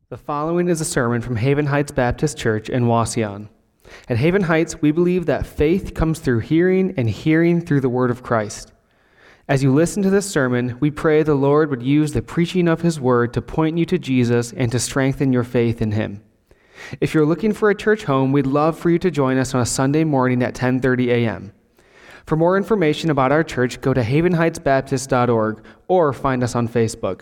The following is a sermon from Haven Heights Baptist Church in Wauseon. At Haven Heights, we believe that faith comes through hearing and hearing through the word of Christ. As you listen to this sermon, we pray the Lord would use the preaching of his word to point you to Jesus and to strengthen your faith in him. If you're looking for a church home, we'd love for you to join us on a Sunday morning at 10:30 a.m. For more information about our church, go to havenheightsbaptist.org or find us on Facebook.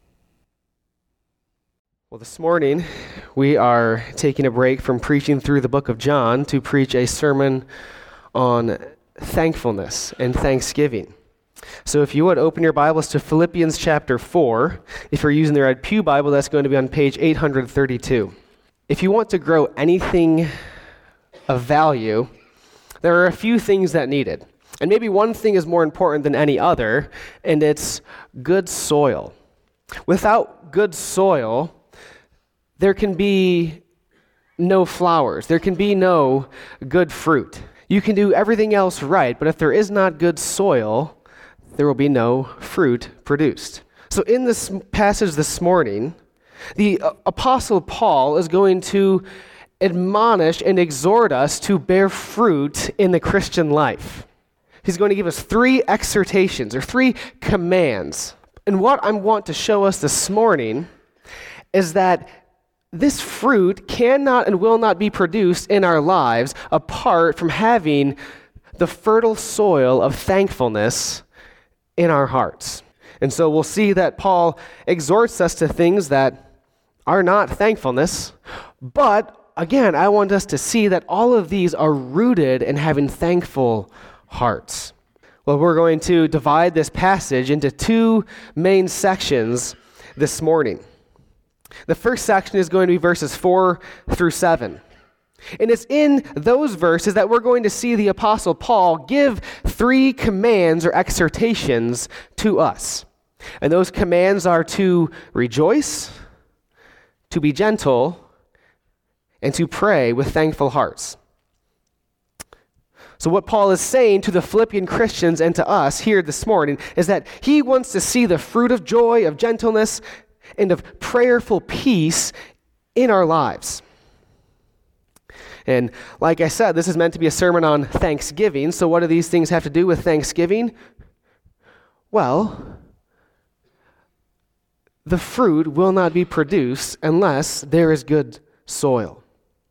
Well, this morning, we are taking a break from preaching through the book of John to preach a sermon on thankfulness and thanksgiving. So if you would, open your Bibles to Philippians chapter 4. If you're using the Red Pew Bible, that's going to be on page 832. If you want to grow anything of value, there are a few things that needed. And maybe one thing is more important than any other, and it's good soil. Without good soil, there can be no flowers. There can be no good fruit. You can do everything else right, but if there is not good soil, there will be no fruit produced. So in this passage this morning, the Apostle Paul is going to admonish and exhort us to bear fruit in the Christian life. He's going to give us 3 exhortations or 3 commands. And what I want to show us this morning is that this fruit cannot and will not be produced in our lives apart from having the fertile soil of thankfulness in our hearts. And so we'll see that Paul exhorts us to things that are not thankfulness, but again, I want us to see that all of these are rooted in having thankful hearts. Well, we're going to divide this passage into 2 main sections this morning. The first section is going to be verses 4 through 7. And it's in those verses that we're going to see the Apostle Paul give 3 commands or exhortations to us. And those commands are to rejoice, to be gentle, and to pray with thankful hearts. So what Paul is saying to the Philippian Christians and to us here this morning is that he wants to see the fruit of joy, of gentleness, and of prayerful peace in our lives. And like I said, this is meant to be a sermon on Thanksgiving. So what do these things have to do with Thanksgiving? Well, the fruit will not be produced unless there is good soil.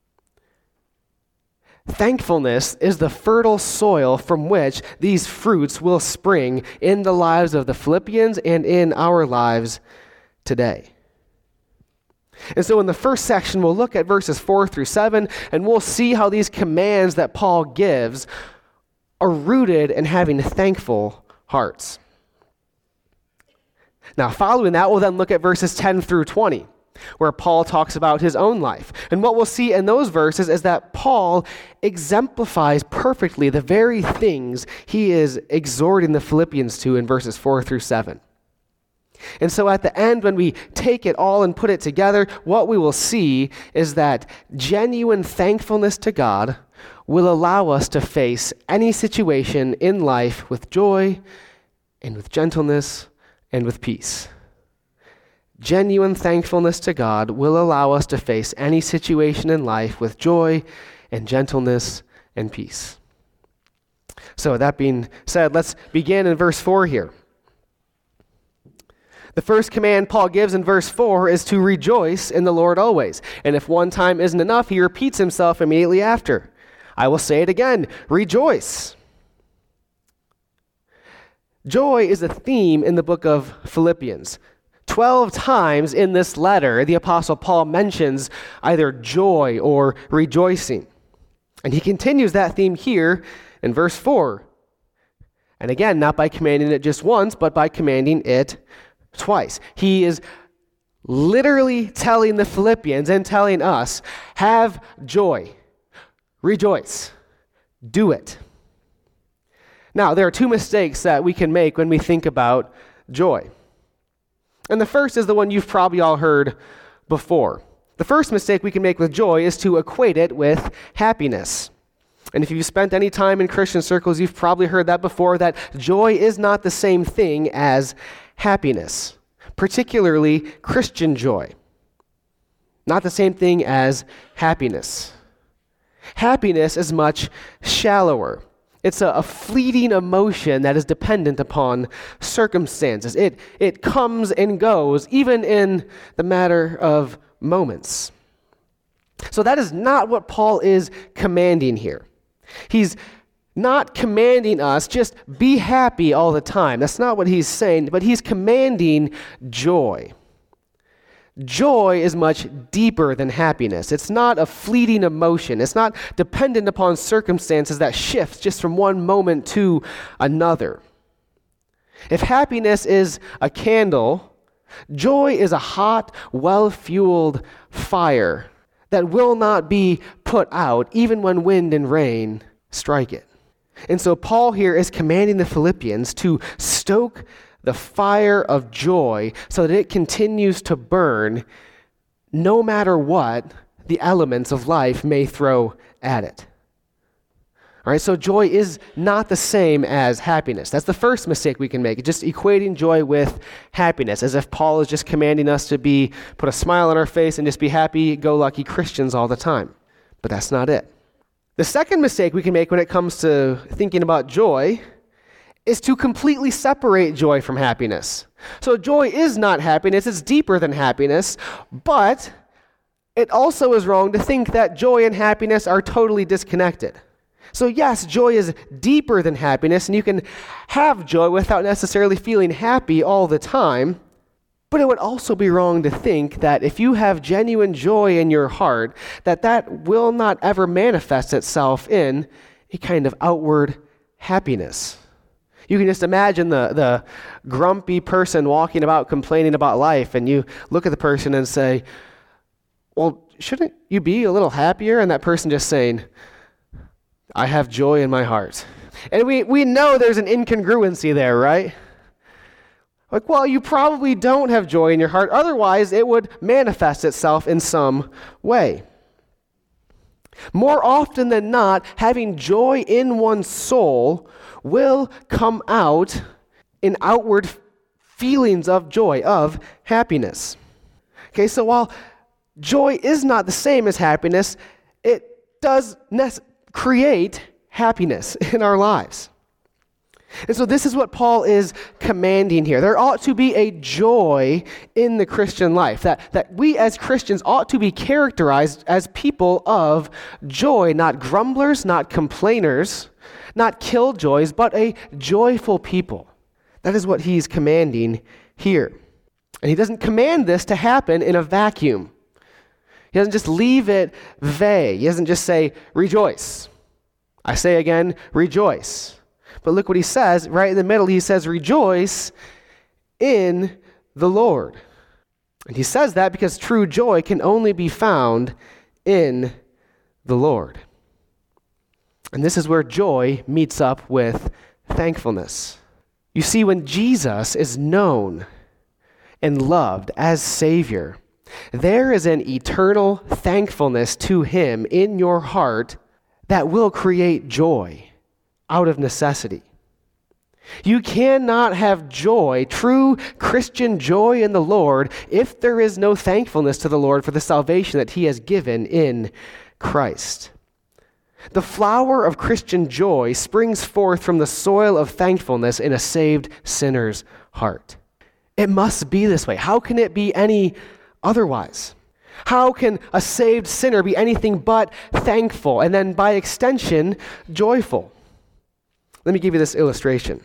Thankfulness is the fertile soil from which these fruits will spring in the lives of the Philippians and in our lives today. And so in the first section, we'll look at verses 4 through 7, and we'll see how these commands that Paul gives are rooted in having thankful hearts. Now, following that, we'll then look at verses 10 through 20, where Paul talks about his own life. And what we'll see in those verses is that Paul exemplifies perfectly the very things he is exhorting the Philippians to in verses 4 through 7. And so at the end, when we take it all and put it together, what we will see is that genuine thankfulness to God will allow us to face any situation in life with joy and with gentleness and with peace. Genuine thankfulness to God will allow us to face any situation in life with joy and gentleness and peace. So that being said, let's begin in verse 4 here. The first command Paul gives in verse 4 is to rejoice in the Lord always. And if one time isn't enough, he repeats himself immediately after. I will say it again, rejoice. Joy is a theme in the book of Philippians. 12 times in this letter, the Apostle Paul mentions either joy or rejoicing. And he continues that theme here in verse 4. And again, not by commanding it just once, but by commanding it twice. He is literally telling the Philippians and telling us, have joy, rejoice, do it. Now, there are 2 mistakes that we can make when we think about joy. And the first is the one you've probably all heard before. The first mistake we can make with joy is to equate it with happiness. And if you've spent any time in Christian circles, you've probably heard that before, that joy is not the same thing as happiness, particularly Christian joy. Not the same thing as happiness. Happiness is much shallower. It's a fleeting emotion that is dependent upon circumstances. It comes and goes, even in the matter of moments. So that is not what Paul is commanding here. He's not commanding us just be happy all the time. That's not what he's saying, but he's commanding joy. Joy is much deeper than happiness. It's not a fleeting emotion. It's not dependent upon circumstances that shift just from one moment to another. If happiness is a candle, joy is a hot, well-fueled fire that will not be put out even when wind and rain strike it. And so Paul here is commanding the Philippians to stoke the fire of joy so that it continues to burn no matter what the elements of life may throw at it. All right, so joy is not the same as happiness. That's the first mistake we can make, just equating joy with happiness, as if Paul is just commanding us to put a smile on our face and just be happy-go-lucky Christians all the time. But that's not it. The second mistake we can make when it comes to thinking about joy is to completely separate joy from happiness. So joy is not happiness, it's deeper than happiness, but it also is wrong to think that joy and happiness are totally disconnected. So yes, joy is deeper than happiness, and you can have joy without necessarily feeling happy all the time, but it would also be wrong to think that if you have genuine joy in your heart, that will not ever manifest itself in a kind of outward happiness. You can just imagine the grumpy person walking about complaining about life, and you look at the person and say, well, shouldn't you be a little happier? And that person just saying, I have joy in my heart. And we know there's an incongruency there, right? Like, well, you probably don't have joy in your heart. Otherwise, it would manifest itself in some way. More often than not, having joy in one's soul will come out in outward feelings of joy, of happiness. Okay, so while joy is not the same as happiness, it does create happiness in our lives. And so this is what Paul is commanding here. There ought to be a joy in the Christian life, that we as Christians ought to be characterized as people of joy, not grumblers, not complainers, not killjoys, but a joyful people. That is what he's commanding here. And he doesn't command this to happen in a vacuum. He doesn't just leave it vague. He doesn't just say, rejoice. I say again, rejoice. But look what he says, right in the middle, he says, rejoice in the Lord. And he says that because true joy can only be found in the Lord. And this is where joy meets up with thankfulness. You see, when Jesus is known and loved as Savior, there is an eternal thankfulness to him in your heart that will create joy out of necessity. You cannot have joy, true Christian joy in the Lord, if there is no thankfulness to the Lord for the salvation that he has given in Christ. The flower of Christian joy springs forth from the soil of thankfulness in a saved sinner's heart. It must be this way. How can it be any otherwise? How can a saved sinner be anything but thankful and then by extension joyful? Let me give you this illustration.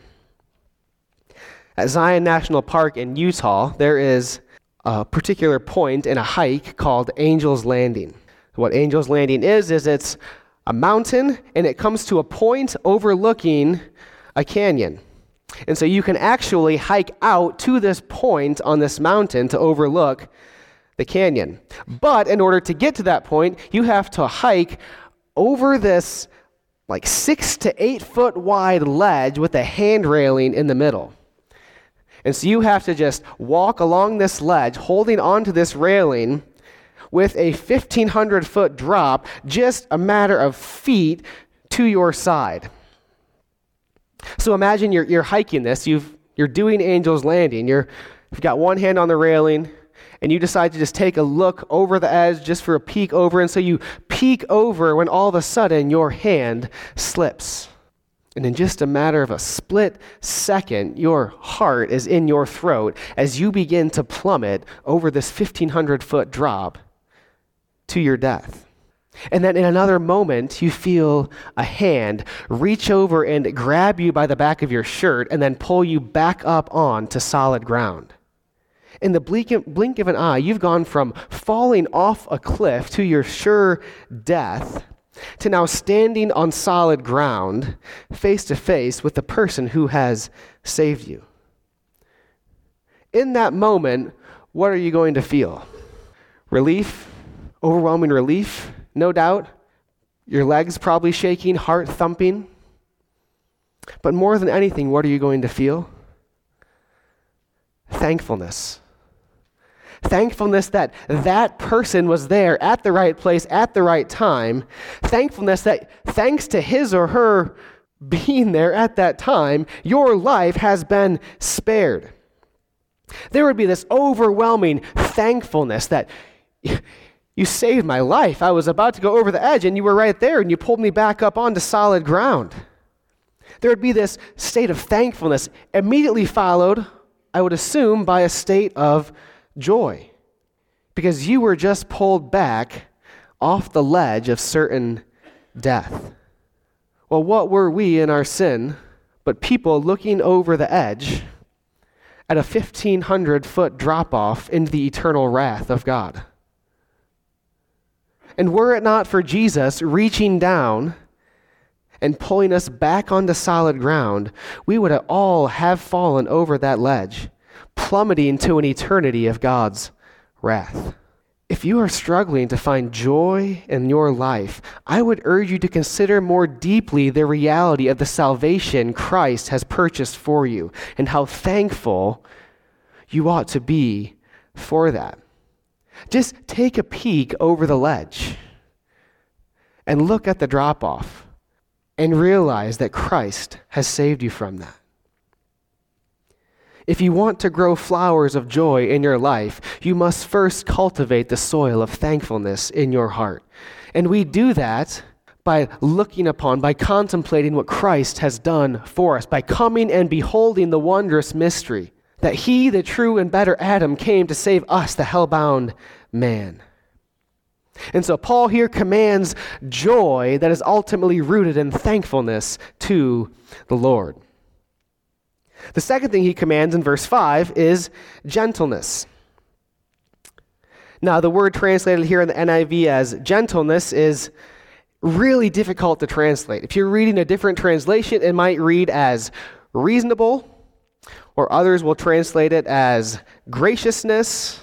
At Zion National Park in Utah, there is a particular point in a hike called Angel's Landing. What Angel's Landing is it's a mountain, and it comes to a point overlooking a canyon. And so you can actually hike out to this point on this mountain to overlook the canyon. But in order to get to that point, you have to hike over this 6 to 8 foot wide ledge with a hand railing in the middle. And so you have to just walk along this ledge, holding onto this railing with a 1,500 foot drop, just a matter of feet to your side. So imagine you're hiking this, you're doing Angel's Landing, you've got one hand on the railing, and you decide to just take a look over the edge just for a peek over, and so you peek over when all of a sudden your hand slips. And in just a matter of a split second, your heart is in your throat as you begin to plummet over this 1,500-foot drop to your death. And then in another moment, you feel a hand reach over and grab you by the back of your shirt and then pull you back up onto solid ground. In the blink of an eye, you've gone from falling off a cliff to your sure death to now standing on solid ground, face to face with the person who has saved you. In that moment, what are you going to feel? Relief? Overwhelming relief? No doubt. Your legs probably shaking, heart thumping. But more than anything, what are you going to feel? Thankfulness. Thankfulness that that person was there at the right place at the right time. Thankfulness that thanks to his or her being there at that time, your life has been spared. There would be this overwhelming thankfulness that you saved my life. I was about to go over the edge and you were right there and you pulled me back up onto solid ground. There would be this state of thankfulness immediately followed, I would assume, by a state of joy, because you were just pulled back off the ledge of certain death. Well, what were we in our sin but people looking over the edge at a 1,500-foot drop-off into the eternal wrath of God? And were it not for Jesus reaching down and pulling us back onto solid ground, we would all have fallen over that ledge, plummeting to an eternity of God's wrath. If you are struggling to find joy in your life, I would urge you to consider more deeply the reality of the salvation Christ has purchased for you and how thankful you ought to be for that. Just take a peek over the ledge and look at the drop-off and realize that Christ has saved you from that. If you want to grow flowers of joy in your life, you must first cultivate the soil of thankfulness in your heart. And we do that by looking upon, by contemplating what Christ has done for us, by coming and beholding the wondrous mystery that he, the true and better Adam, came to save us, the hell-bound man. And so Paul here commands joy that is ultimately rooted in thankfulness to the Lord. The second thing he commands in verse 5 is gentleness. Now, the word translated here in the NIV as gentleness is really difficult to translate. If you're reading a different translation, it might read as reasonable, or others will translate it as graciousness.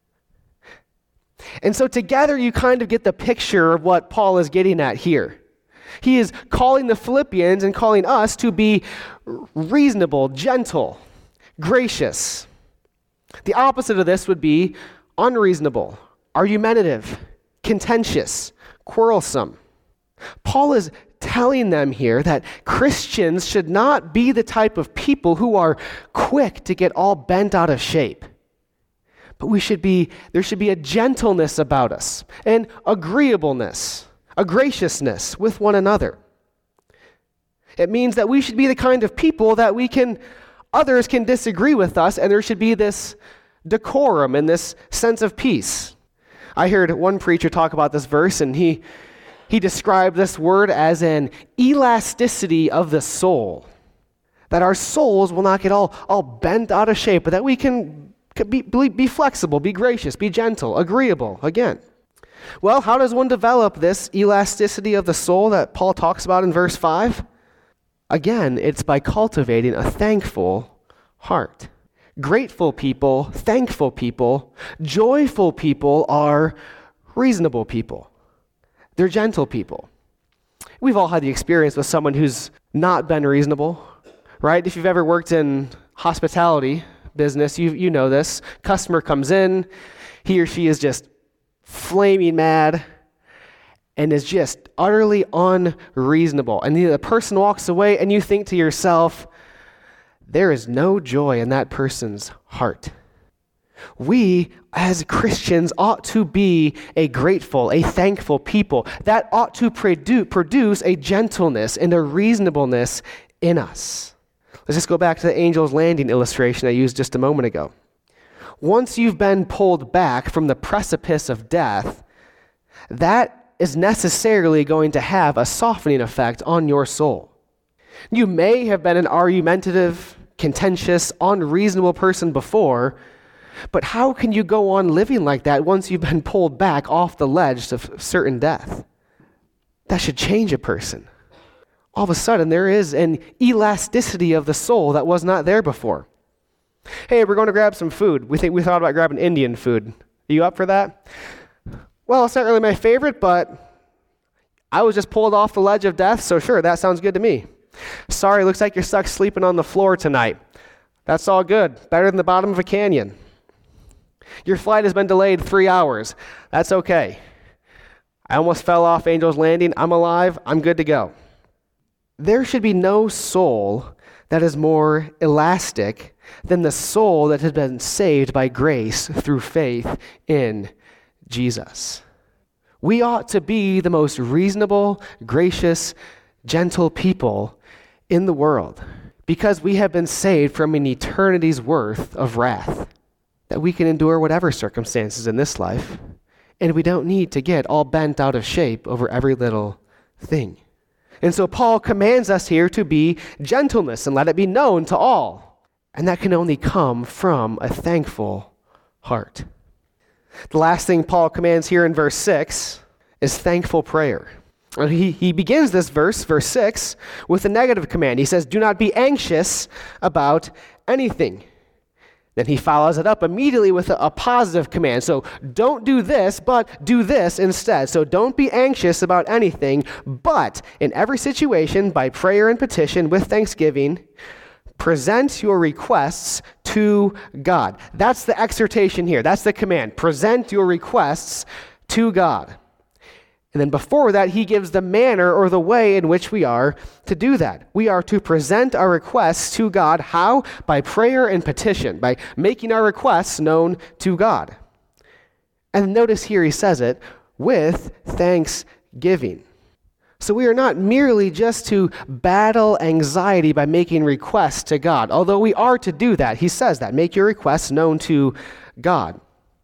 And so together you kind of get the picture of what Paul is getting at here. He is calling the Philippians and calling us to be reasonable, gentle, gracious. The opposite of this would be unreasonable, argumentative, contentious, quarrelsome. Paul is telling them here that Christians should not be the type of people who are quick to get all bent out of shape. But there should be a gentleness about us, an agreeableness, a graciousness with one another. It means that we should be the kind of people that others can disagree with us, and there should be this decorum and this sense of peace. I heard one preacher talk about this verse, and he described this word as an elasticity of the soul. That our souls will not get all bent out of shape, but that we can be flexible, be gracious, be gentle, agreeable, again. Well, how does one develop this elasticity of the soul that Paul talks about in verse 5? Again, it's by cultivating a thankful heart. Grateful people, thankful people, joyful people are reasonable people. They're gentle people. We've all had the experience with someone who's not been reasonable, right? If you've ever worked in hospitality business, you know this. Customer comes in, he or she is just flaming mad and is just utterly unreasonable. And the person walks away and you think to yourself, there is no joy in that person's heart. We, as Christians, ought to be a grateful, a thankful people. That ought to produce a gentleness and a reasonableness in us. Let's just go back to the angel's landing illustration I used just a moment ago. Once you've been pulled back from the precipice of death, that is necessarily going to have a softening effect on your soul. You may have been an argumentative, contentious, unreasonable person before, but how can you go on living like that once you've been pulled back off the ledge of certain death? That should change a person. All of a sudden, there is an elasticity of the soul that was not there before. Hey, we're going to grab some food. We thought about grabbing Indian food. Are you up for that? Well, it's not really my favorite, but I was just pulled off the ledge of death, so sure, that sounds good to me. Sorry, looks like you're stuck sleeping on the floor tonight. That's all good. Better than the bottom of a canyon. Your flight has been delayed 3 hours. That's okay. I almost fell off Angel's Landing. I'm alive. I'm good to go. There should be no soul that is more elastic than the soul that has been saved by grace through faith in Jesus. We ought to be the most reasonable, gracious, gentle people in the world because we have been saved from an eternity's worth of wrath, that we can endure whatever circumstances in this life, and we don't need to get all bent out of shape over every little thing. And so Paul commands us here to be gentleness and let it be known to all. And that can only come from a thankful heart. The last thing Paul commands here in verse 6 is thankful prayer. He begins this verse 6, with a negative command. He says, do not be anxious about anything. Then he follows it up immediately with a positive command. So don't do this, but do this instead. So don't be anxious about anything, but in every situation, by prayer and petition with thanksgiving, present your requests to God. That's the exhortation here. That's the command. Present your requests to God. And then before that, he gives the manner or the way in which we are to do that. We are to present our requests to God. How? By prayer and petition, by making our requests known to God. And notice here he says it, with thanksgiving. So we are not merely just to battle anxiety by making requests to God, although we are to do that. He says that, make your requests known to God.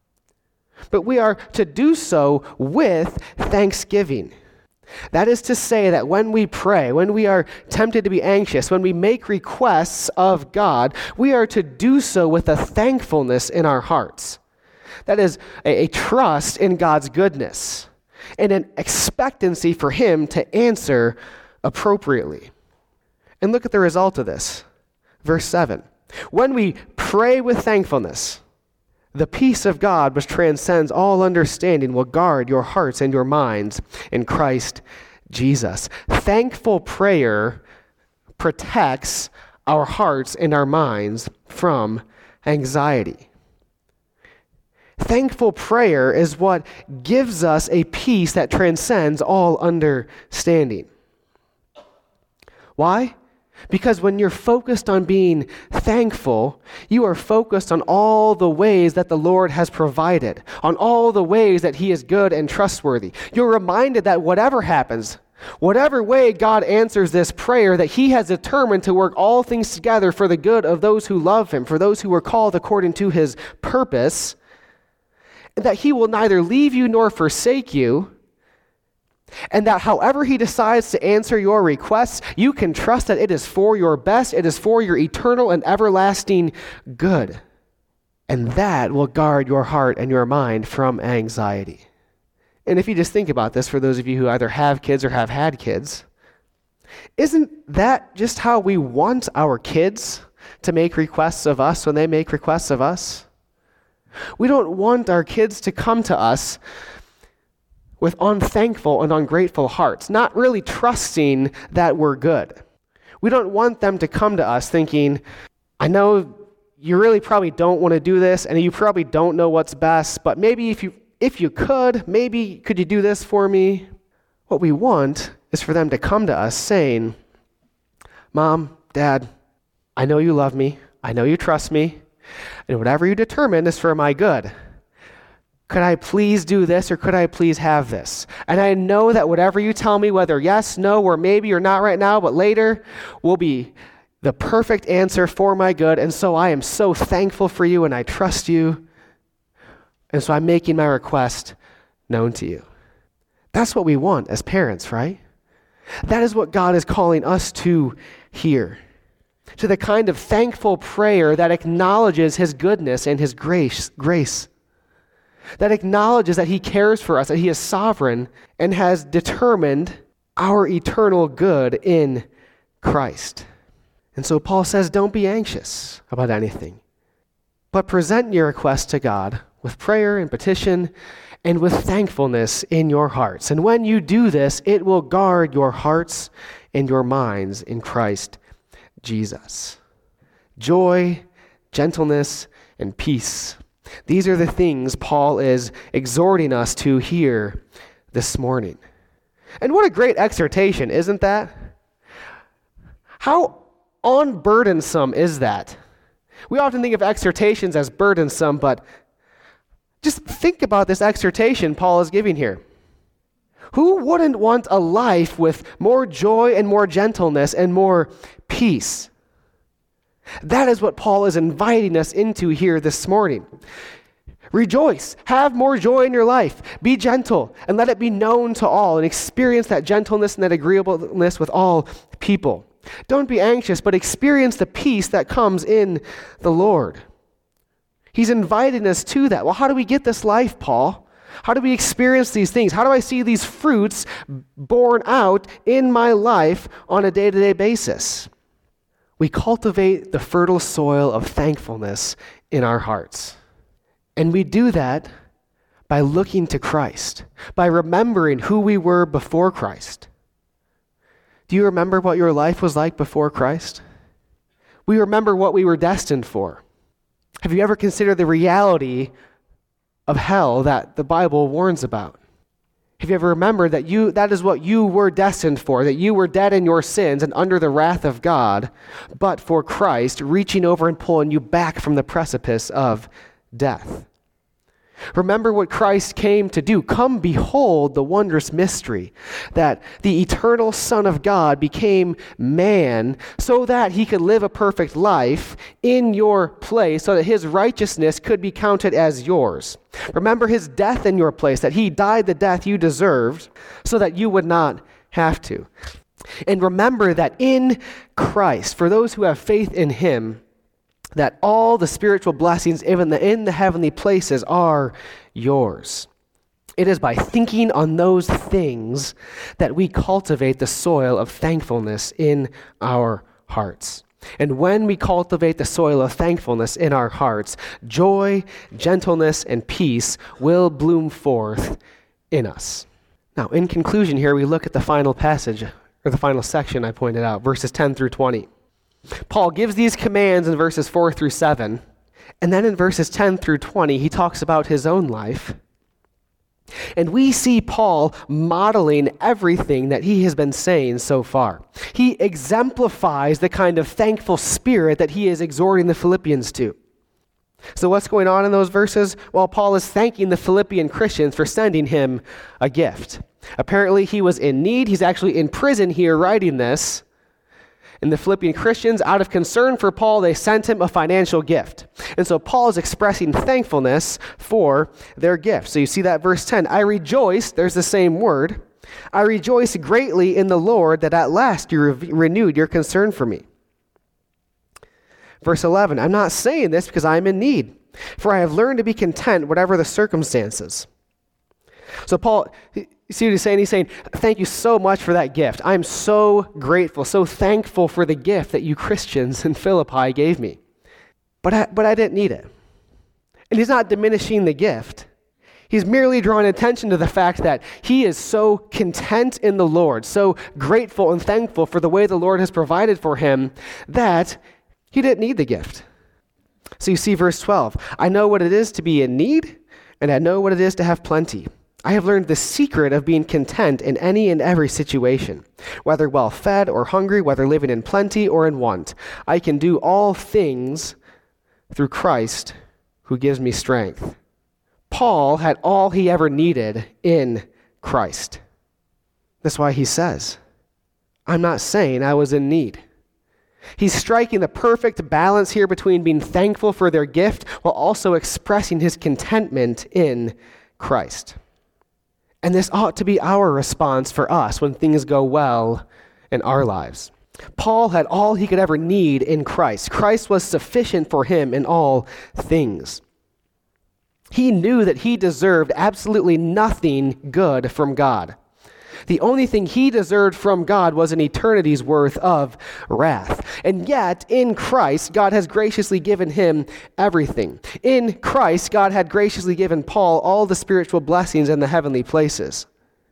But we are to do so with thanksgiving. That is to say that when we pray, when we are tempted to be anxious, when we make requests of God, we are to do so with a thankfulness in our hearts. That is a trust in God's goodness and an expectancy for Him to answer appropriately. And look at the result of this. Verse 7. When we pray with thankfulness, the peace of God, which transcends all understanding, will guard your hearts and your minds in Christ Jesus. Thankful prayer protects our hearts and our minds from anxiety. Thankful prayer is what gives us a peace that transcends all understanding. Why? Because when you're focused on being thankful, you are focused on all the ways that the Lord has provided, on all the ways that He is good and trustworthy. You're reminded that whatever happens, whatever way God answers this prayer, that He has determined to work all things together for the good of those who love Him, for those who are called according to His purpose, and that He will neither leave you nor forsake you, and that however He decides to answer your requests, you can trust that it is for your best, it is for your eternal and everlasting good. And that will guard your heart and your mind from anxiety. And if you just think about this, for those of you who either have kids or have had kids, isn't that just how we want our kids to make requests of us when they make requests of us? We don't want our kids to come to us with unthankful and ungrateful hearts, not really trusting that we're good. We don't want them to come to us thinking, I know you really probably don't want to do this, and you probably don't know what's best, but maybe if you could, maybe could you do this for me? What we want is for them to come to us saying, Mom, Dad, I know you love me, I know you trust me, And whatever you determine is for my good. Could I please do this, or could I please have this? And I know that whatever you tell me, whether yes, no, or maybe, or not right now, but later, will be the perfect answer for my good. And so I am so thankful for you, and I trust you. And so I'm making my request known to you. That's what we want as parents, right? That is what God is calling us to here. To the kind of thankful prayer that acknowledges his goodness and his grace. That acknowledges that he cares for us, that he is sovereign and has determined our eternal good in Christ. And so Paul says, don't be anxious about anything, but present your request to God with prayer and petition and with thankfulness in your hearts. And when you do this, it will guard your hearts and your minds in Christ Jesus. Joy, gentleness, and peace. These are the things Paul is exhorting us to here this morning. And what a great exhortation, isn't that? How unburdensome is that? We often think of exhortations as burdensome, but just think about this exhortation Paul is giving here. Who wouldn't want a life with more joy and more gentleness and more peace? That is what Paul is inviting us into here this morning. Rejoice. Have more joy in your life. Be gentle and let it be known to all, and experience that gentleness and that agreeableness with all people. Don't be anxious, but experience the peace that comes in the Lord. He's inviting us to that. Well, how do we get this life, Paul? How do we experience these things? How do I see these fruits borne out in my life on a day-to-day basis? We cultivate the fertile soil of thankfulness in our hearts. And we do that by looking to Christ, by remembering who we were before Christ. Do you remember what your life was like before Christ? We remember what we were destined for. Have you ever considered the reality of hell that the Bible warns about? Have you ever remembered that that is what you were destined for, that you were dead in your sins and under the wrath of God, but for Christ reaching over and pulling you back from the precipice of death? Remember what Christ came to do. Come behold the wondrous mystery that the eternal Son of God became man so that he could live a perfect life in your place so that his righteousness could be counted as yours. Remember his death in your place, that he died the death you deserved so that you would not have to. And remember that in Christ, for those who have faith in him, that all the spiritual blessings, even in the heavenly places, are yours. It is by thinking on those things that we cultivate the soil of thankfulness in our hearts. And when we cultivate the soil of thankfulness in our hearts, joy, gentleness, and peace will bloom forth in us. Now, in conclusion here, we look at the final passage, or the final section I pointed out, verses 10 through 20. Paul gives these commands in verses 4 through 7, and then in verses 10 through 20, he talks about his own life. And we see Paul modeling everything that he has been saying so far. He exemplifies the kind of thankful spirit that he is exhorting the Philippians to. So what's going on in those verses? Well, Paul is thanking the Philippian Christians for sending him a gift. Apparently, he was in need. He's actually in prison here writing this. And the Philippian Christians, out of concern for Paul, they sent him a financial gift. And so Paul is expressing thankfulness for their gift. So you see that verse 10. I rejoice, there's the same word. I rejoice greatly in the Lord that at last you renewed your concern for me. Verse 11. I'm not saying this because I am in need, for I have learned to be content whatever the circumstances. So Paul, you see what he's saying? He's saying, thank you so much for that gift. I'm so grateful, so thankful for the gift that you Christians in Philippi gave me. But I didn't need it. And he's not diminishing the gift. He's merely drawing attention to the fact that he is so content in the Lord, so grateful and thankful for the way the Lord has provided for him that he didn't need the gift. So you see verse 12. I know what it is to be in need, and I know what it is to have plenty. I have learned the secret of being content in any and every situation, whether well fed or hungry, whether living in plenty or in want. I can do all things through Christ who gives me strength. Paul had all he ever needed in Christ. That's why he says, I'm not saying I was in need. He's striking the perfect balance here between being thankful for their gift while also expressing his contentment in Christ. And this ought to be our response for us when things go well in our lives. Paul had all he could ever need in Christ. Christ was sufficient for him in all things. He knew that he deserved absolutely nothing good from God. The only thing he deserved from God was an eternity's worth of wrath. And yet, in Christ, God has graciously given him everything. In Christ, God had graciously given Paul all the spiritual blessings in the heavenly places.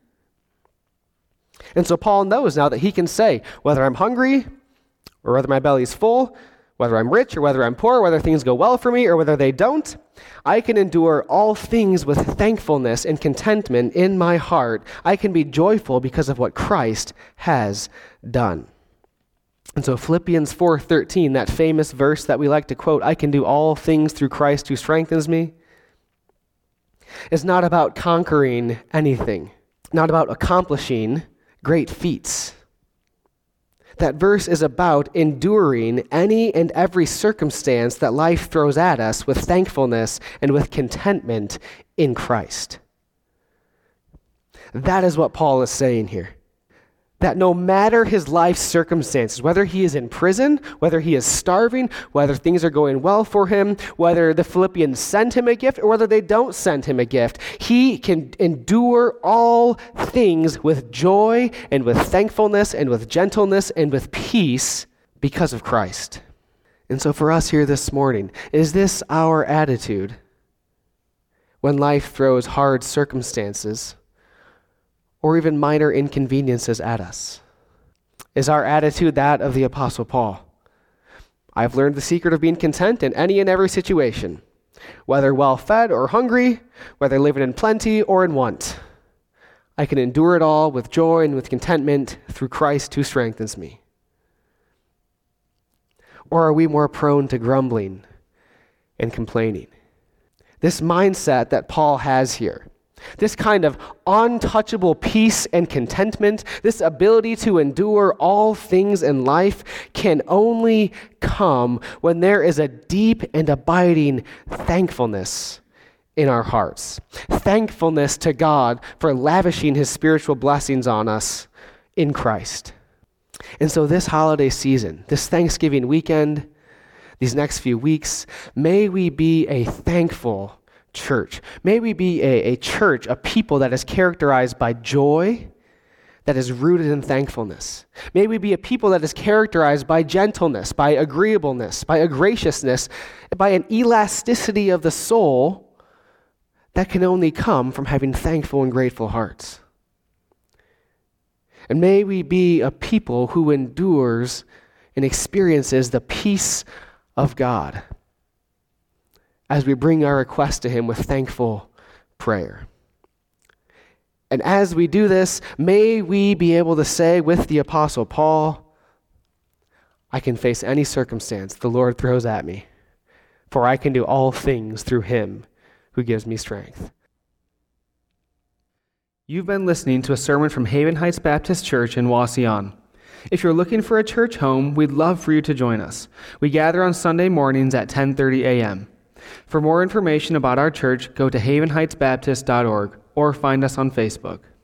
And so Paul knows now that he can say, whether I'm hungry or whether my belly's full, whether I'm rich or whether I'm poor, whether things go well for me or whether they don't, I can endure all things with thankfulness and contentment in my heart. I can be joyful because of what Christ has done. And so Philippians 4:13, that famous verse that we like to quote, I can do all things through Christ who strengthens me, is not about conquering anything, not about accomplishing great feats. That verse is about enduring any and every circumstance that life throws at us with thankfulness and with contentment in Christ. That is what Paul is saying here. That no matter his life's circumstances, whether he is in prison, whether he is starving, whether things are going well for him, whether the Philippians send him a gift or whether they don't send him a gift, he can endure all things with joy and with thankfulness and with gentleness and with peace because of Christ. And so for us here this morning, is this our attitude when life throws hard circumstances or even minor inconveniences at us? Is our attitude that of the Apostle Paul? I've learned the secret of being content in any and every situation, whether well-fed or hungry, whether living in plenty or in want. I can endure it all with joy and with contentment through Christ who strengthens me. Or are we more prone to grumbling and complaining? This mindset that Paul has here, this kind of untouchable peace and contentment, this ability to endure all things in life can only come when there is a deep and abiding thankfulness in our hearts. Thankfulness to God for lavishing his spiritual blessings on us in Christ. And so this holiday season, this Thanksgiving weekend, these next few weeks, may we be a thankful church. May we be a church, a people that is characterized by joy, that is rooted in thankfulness. May we be a people that is characterized by gentleness, by agreeableness, by a graciousness, by an elasticity of the soul that can only come from having thankful and grateful hearts. And may we be a people who endures and experiences the peace of God as we bring our request to him with thankful prayer. And as we do this, may we be able to say with the Apostle Paul, I can face any circumstance the Lord throws at me, for I can do all things through him who gives me strength. You've been listening to a sermon from Haven Heights Baptist Church in Wauseon. If you're looking for a church home, we'd love for you to join us. We gather on Sunday mornings at 10:30 a.m. For more information about our church, go to havenheightsbaptist.org or find us on Facebook.